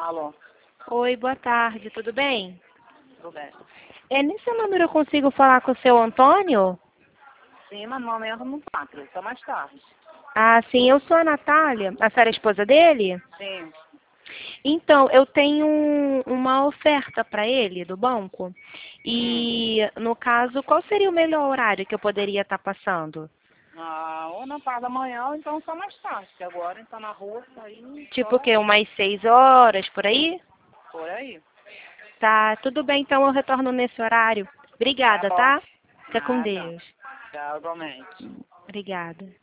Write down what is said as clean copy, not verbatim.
Alô, Oi, boa tarde, tudo bem? tudo bem? Nesse número eu consigo falar com o seu Antônio? Sim, mas no momento não tá, só mais tarde. Ah, sim, eu sou a Natália, a senhora é esposa dele? Sim. Então, eu tenho uma oferta para ele do banco. Hum. E, no caso, qual seria o melhor horário que eu poderia estar passando? Ou na parte da manhã, ou então só mais tarde, que agora ele tá na rua, aí Tipo o só quê? Umas 6 horas, por aí? por aí. Tá, tudo bem, então eu retorno nesse horário. Tá Obrigada, bom. tá? Fica com Nada. Deus. Tchau, igualmente. Obrigada.